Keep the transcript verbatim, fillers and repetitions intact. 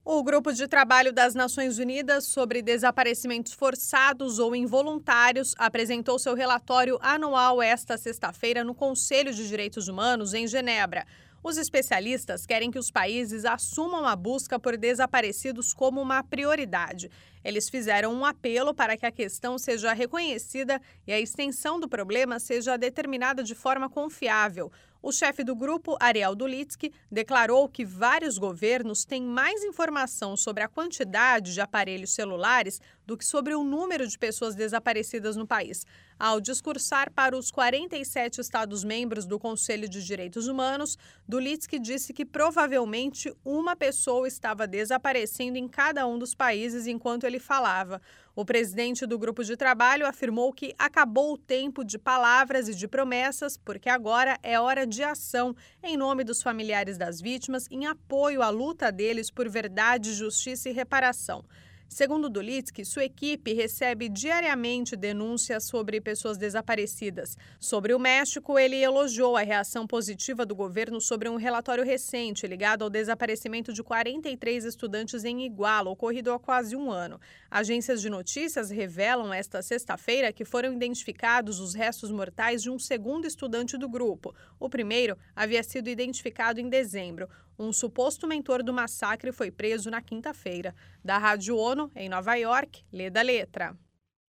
O Grupo de Trabalho das Nações Unidas sobre Desaparecimentos Forçados ou Involuntários apresentou seu relatório anual esta sexta-feira no Conselho de Direitos Humanos, em Genebra. Os especialistas querem que os países assumam a busca por desaparecidos como uma prioridade. Eles fizeram um apelo para que a questão seja reconhecida e a extensão do problema seja determinada de forma confiável. O chefe do grupo, Ariel Dulitsky, declarou que vários governos têm mais informação sobre a quantidade de aparelhos celulares do que sobre o número de pessoas desaparecidas no país. Ao discursar para os quarenta e sete Estados-membros do Conselho de Direitos Humanos, Dulitsky disse que provavelmente uma pessoa estava desaparecendo em cada um dos países enquanto ele falava. O presidente do grupo de trabalho afirmou que acabou o tempo de palavras e de promessas, porque agora é hora de ação em nome dos familiares das vítimas, em apoio à luta deles por verdade, justiça e reparação. Segundo Dulitsky, sua equipe recebe diariamente denúncias sobre pessoas desaparecidas. Sobre o México, ele elogiou a reação positiva do governo sobre um relatório recente ligado ao desaparecimento de quarenta e três estudantes em Iguala, ocorrido há quase um ano. Agências de notícias revelam esta sexta-feira que foram identificados os restos mortais de um segundo estudante do grupo. O primeiro havia sido identificado em dezembro. Um suposto mentor do massacre foi preso na quinta-feira. Da Rádio ONU, em Nova York, lê da letra.